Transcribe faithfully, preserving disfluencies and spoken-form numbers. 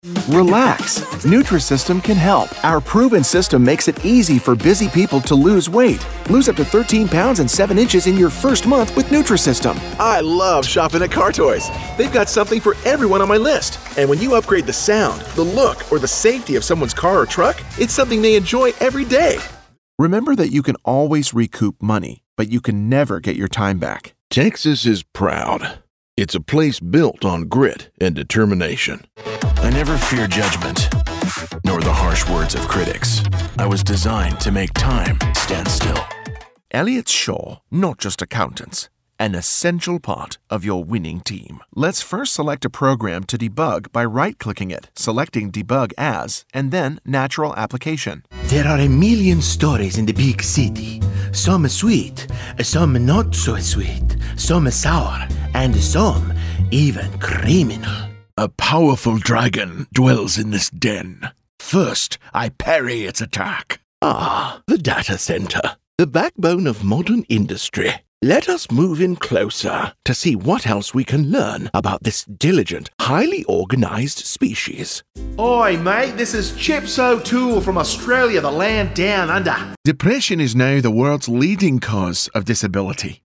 Relax. Nutrisystem can help. Our proven system makes it easy for busy people to lose weight. Lose up to thirteen pounds and seven inches in your first month with Nutrisystem. I love shopping at Car Toys. They've got something for everyone on my list. And when you upgrade the sound, the look, or the safety of someone's car or truck, it's something they enjoy every day. Remember that you can always recoup money, but you can never get your time back. Texas is proud. It's a place built on grit and determination. I never fear judgment, nor the harsh words of critics. I was designed to make time stand still. Elliott Shaw, not just accountants, an essential part of your winning team. Let's first select a program to debug by right-clicking it, selecting Debug As, and then Natural Application. There are a million stories in the big city. Some sweet, some not so sweet, some sour, and some even criminal. A powerful dragon dwells in this den. First, I parry its attack. Ah, the data center, the backbone of modern industry. Let us move in closer to see what else we can learn about this diligent, highly organized species. Oi, mate, this is Chips O'Toole from Australia, the land down under. Depression is now the world's leading cause of disability.